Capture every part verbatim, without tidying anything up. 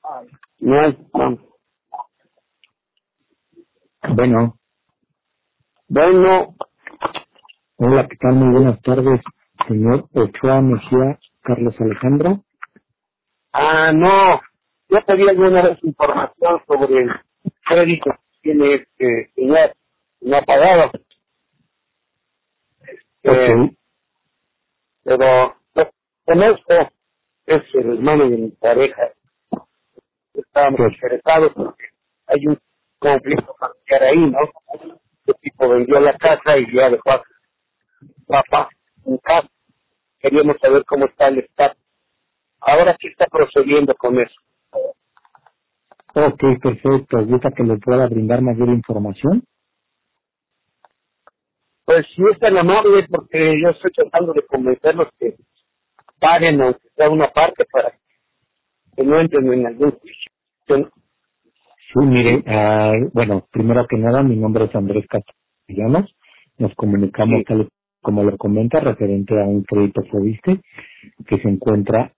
No hay, no. Bueno, Bueno, hola, ¿qué tal? Muy buenas tardes, señor Ochoa Mejía Carlos Alejandro. ah, no, yo pedí alguna vez información sobre el crédito que tiene este señor, no ha pagado, eh, Ok, pero pues, con esto es el hermano de mi pareja, estábamos pues, interesados porque hay un conflicto familiar ahí, ¿no? El tipo vendió la casa y ya dejó a su papá en casa, queríamos saber cómo está el estado. Ahora sí está procediendo con eso. ok, perfecto. ¿Gusta que le pueda brindar mayor información? Pues si es tan amable, porque yo estoy tratando de convencerlos que paguen, aunque sea una parte, para que no entren en algún juicio. Sí, mire, Sí, ah, bueno, primero que nada, mi nombre es Andrés Castellanos. Nos comunicamos, sí, tal y como lo comenta, referente a un crédito Fobiste que se encuentra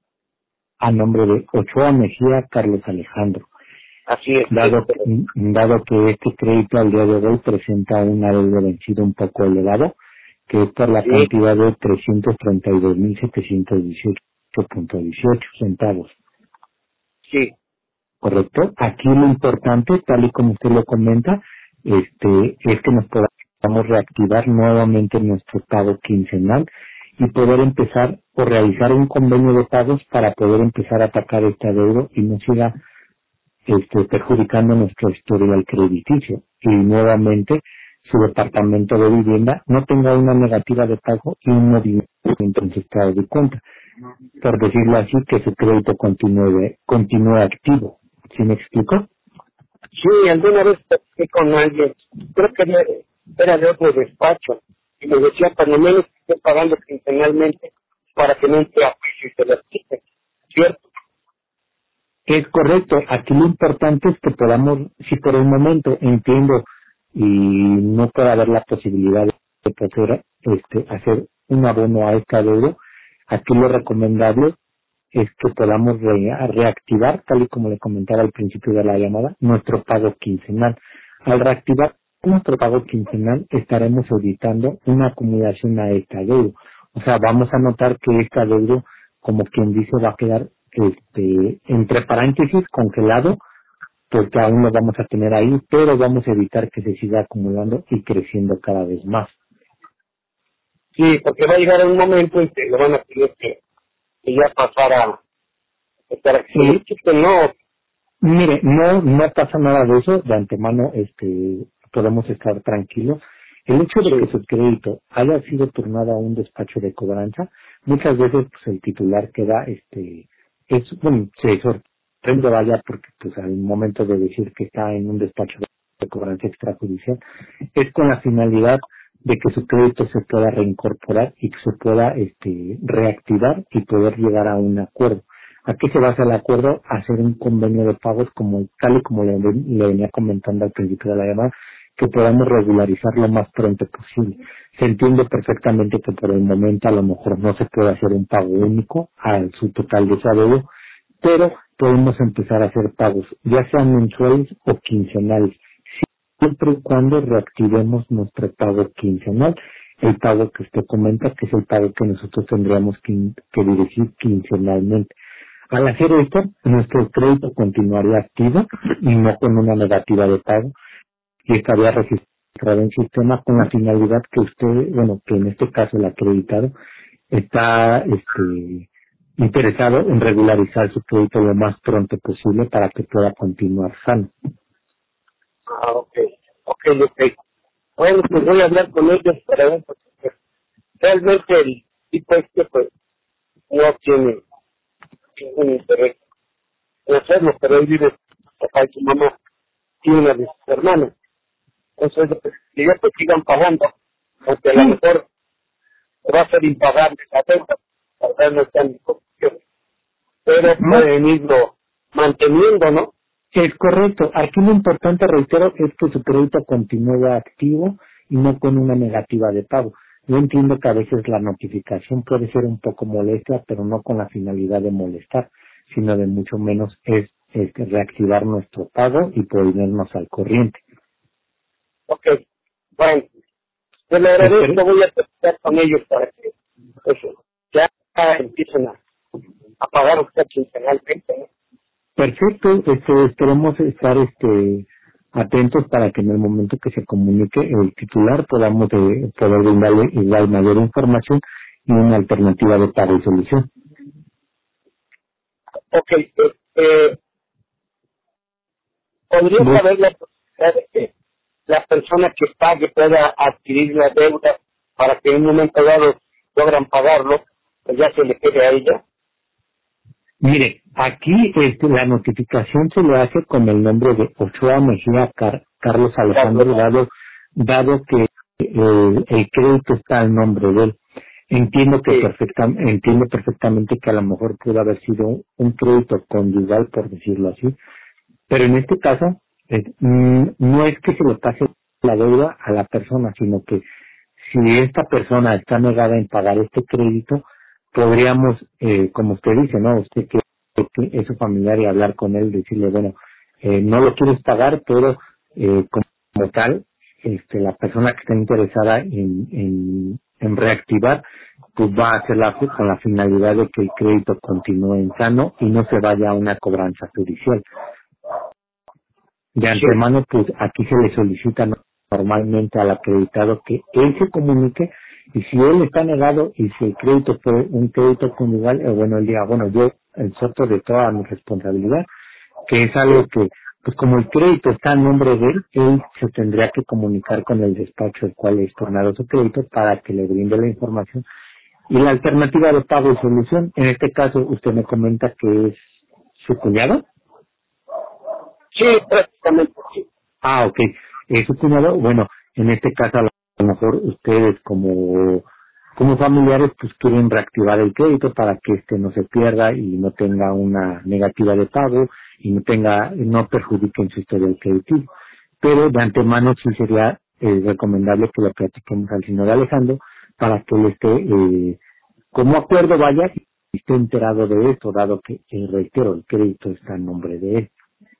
a nombre de Ochoa Mejía Carlos Alejandro. así es. Dado, Este, dado que este crédito al día de hoy presenta un adeudo vencido un poco elevado, que es por la sí, cantidad de trescientos treinta y dos mil setecientos dieciocho punto dieciocho centavos, sí, ¿correcto? Aquí lo importante, tal y como usted lo comenta, este, es que nos podamos reactivar nuevamente nuestro pago quincenal y poder empezar o realizar un convenio de pagos para poder empezar a atacar este adeudo y no siga este, perjudicando nuestro historial crediticio y nuevamente su departamento de vivienda no tenga una negativa de pago y un movimiento en su estado de cuenta, por decirlo así, que su crédito continúe, continúe activo. ¿Sí me explico? sí, alguna vez platiqué con alguien, creo que era era de otro despacho, y me decía, por lo menos que esté pagando quincenalmente para que no entre a juicio y se las quite, ¿cierto? Es correcto. Aquí lo importante es que podamos, si por el momento entiendo y no puede haber la posibilidad de poder este, hacer un abono a este adeudo, aquí lo recomendable es que podamos re- reactivar, tal y como le comentaba al principio de la llamada, nuestro pago quincenal. Al reactivar nuestro pago quincenal, estaremos evitando una acumulación a este adeudo. O sea, vamos a notar que este adeudo, como quien dice, va a quedar este, entre paréntesis congelado, porque aún lo vamos a tener ahí, pero vamos a evitar que se siga acumulando y creciendo cada vez más. Sí, porque va a llegar un momento en que le van a pedir que, que ya pasara a estar aquí. Sí, Que no, mire, no, no pasa nada de eso, de antemano, este, podemos estar tranquilos. El hecho de que sí, su crédito haya sido turnado a un despacho de cobranza, muchas veces pues el titular queda, este, es, bueno, se sorprende vaya porque pues al momento de decir que está en un despacho de cobranza extrajudicial, es con la finalidad de que su crédito se pueda reincorporar y que se pueda, este, reactivar y poder llegar a un acuerdo. ¿A qué se basa el acuerdo? Hacer un convenio de pagos como tal y como le, le venía comentando al principio de la llamada, que podamos regularizar lo más pronto posible. Se entiende perfectamente que por el momento a lo mejor no se puede hacer un pago único a su total de su adeudo, pero podemos empezar a hacer pagos, ya sean mensuales o quincenales, siempre y cuando reactivemos nuestro pago quincenal, el pago que usted comenta, que es el pago que nosotros tendríamos que, que dirigir quincenalmente. Al hacer esto, nuestro crédito continuaría activo y no con una negativa de pago y estaría registrado en sistema con la finalidad que usted, bueno, que en este caso el acreditado está este, interesado en regularizar su crédito lo más pronto posible para que pueda continuar sano. ah, ok, ok, ok. Bueno, pues voy a hablar con ellos para ver, porque pues, realmente el tipo este, pues, no tiene ningún interés en hacerlo, pero él vive, su papá y su mamá, y una de sus hermanas. Entonces, pues, que ellos pues sigan pagando, aunque a lo Sí, mejor va a ser impagable la deuda, la verdad no está en condiciones, pero más pueden irlo manteniendo, ¿no? es correcto. Aquí lo importante, reitero, es que su crédito continúe activo y no con una negativa de pago. Yo entiendo que a veces la notificación puede ser un poco molesta, pero no con la finalidad de molestar, sino de mucho menos es este, reactivar nuestro pago y ponernos al corriente. Ok, bueno, te lo agradezco, voy a tratar con ellos para que pues, ya empiecen a, a pagar usted quincenalmente, ¿no? Perfecto, este, esperemos estar este, atentos para que en el momento que se comunique el titular podamos eh, poder brindarle igual mayor información y una alternativa de pago y solución. Ok, este, ¿podría Bueno, saber la posibilidad de que la persona que pague pueda adquirir la deuda para que en un momento dado logran pagarlo, pues ya se le quede a ella? mire, aquí este, la notificación se le hace con el nombre de Ochoa Mejía Car- Carlos Alejandro, dado, dado que eh, el crédito está al nombre de él. Entiendo que Sí, perfecta, entiendo perfectamente que a lo mejor pudo haber sido un, un crédito conyugal, por decirlo así, pero en este caso eh, mm, no es que se le pase la deuda a la persona, sino que si esta persona está negada en pagar este crédito, podríamos, eh, como usted dice, ¿no? Usted que que es su familiar y hablar con él, decirle, bueno, eh, no lo quieres pagar, pero eh, como, como tal, este, la persona que está interesada en, en, en reactivar, pues va a hacerla con la finalidad de que el crédito continúe en sano y no se vaya a una cobranza judicial. De sí, antemano, pues aquí se le solicita normalmente al acreditado que él se comunique y si él está negado y si el crédito fue un crédito conyugal, eh, bueno, él diga, bueno, yo exhorto de toda mi responsabilidad, que es algo sí, que, pues como el crédito está en nombre de él, él se tendría que comunicar con el despacho al cual es tornado su crédito para que le brinde la información y la alternativa de pago y solución. En este caso, usted me comenta que es su cuñado. sí, prácticamente sí. Ah, ok. Eh, su cuñado, bueno, en este caso a lo mejor ustedes como como familiares pues quieren reactivar el crédito para que este no se pierda y no tenga una negativa de pago y no tenga no perjudique en su historial creditivo. Pero de antemano sí sería eh, recomendable que lo platiquemos al señor Alejandro para que él esté eh, como acuerdo vaya y esté enterado de esto, dado que, eh, reitero, el crédito está en nombre de él.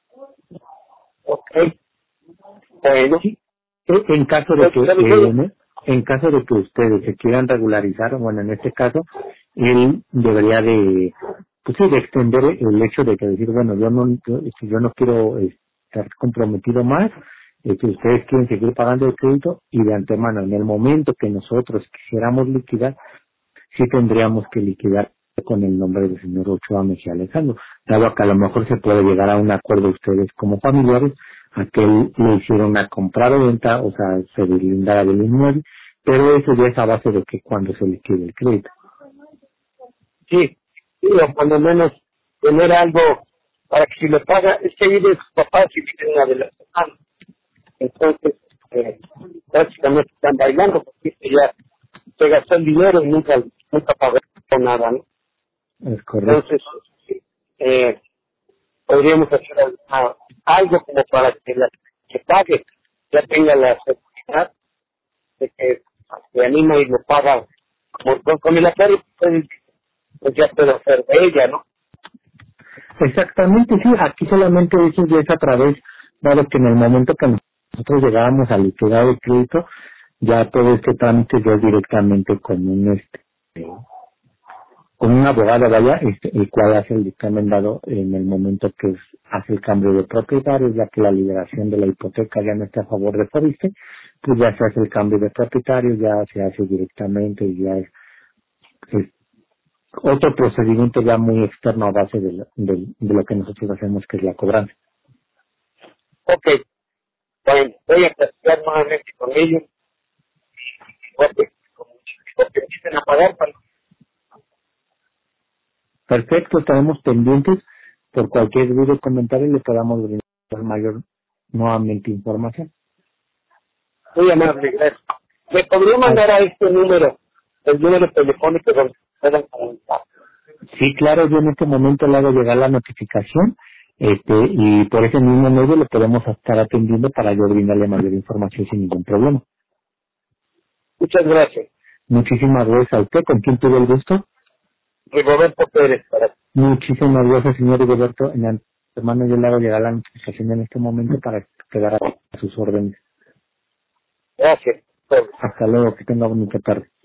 Ok, bueno, Sí, eh, en caso de pues, que ¿sabe? eh, en caso de que ustedes se quieran regularizar, bueno, en este caso, él debería de, pues sí, de extender el hecho de que decir, bueno, yo no, yo, si yo no quiero eh, estar comprometido más, eh, que ustedes quieren seguir pagando el crédito y de antemano, en el momento que nosotros quisiéramos liquidar, sí tendríamos que liquidar con el nombre del señor Ochoa Mejía Alejandro, dado que a lo mejor se puede llegar a un acuerdo ustedes como familiares, a que él le hiciera una compra o venta, o sea, se deslindara del inmueble, pero eso ya es a base de que cuando se liquide el crédito. Sí, sí, o cuando menos tener algo para que si le paga, es que vive sus papás y vive una de las semanas. Entonces, eh, prácticamente están bailando porque ya se gastó el dinero y nunca, nunca pagó nada, ¿no? Es correcto. Entonces, eh, podríamos hacer algo, algo como para que la que pague ya tenga la seguridad de que se anima y lo paga como con, con el acuerdo, pues, pues ya puede hacer de ella, ¿no? Exactamente, sí, aquí solamente eso ya es a través, dado que en el momento que nosotros llegábamos a liquidar el crédito, ya todo este trámite ya es directamente con un este con un abogado, vaya, este, el cual hace el dictamen dado en el momento que es- hace el cambio de propietario, ya que la liberación de la hipoteca ya no está a favor de Fobiste, pues ya se hace el cambio de propietario, ya se hace directamente y ya es, es otro procedimiento ya muy externo a base de, lo- de, de lo que nosotros hacemos, que es la cobranza. Ok, bueno, voy a platicar nuevamente con ellos porque, porque empiecen a pagar para... Perfecto, estaremos pendientes por cualquier duda o comentario y le podamos brindar mayor nuevamente información. Muy amable, gracias. ¿Me podría Ah, mandar a este número, el número telefónico donde puedan comunicar? sí, claro, yo en este momento le hago llegar la notificación este y por ese mismo medio le podemos estar atendiendo para yo brindarle mayor información sin ningún problema. Muchas gracias. Muchísimas gracias a usted, ¿con quién tuvo el gusto? Rigoberto Pérez, para Muchísimas gracias, señor Roberto. hermano, yo le hago llegar la notificación en este momento para quedar a sus órdenes. Gracias. Hasta luego, que tenga bonita tarde.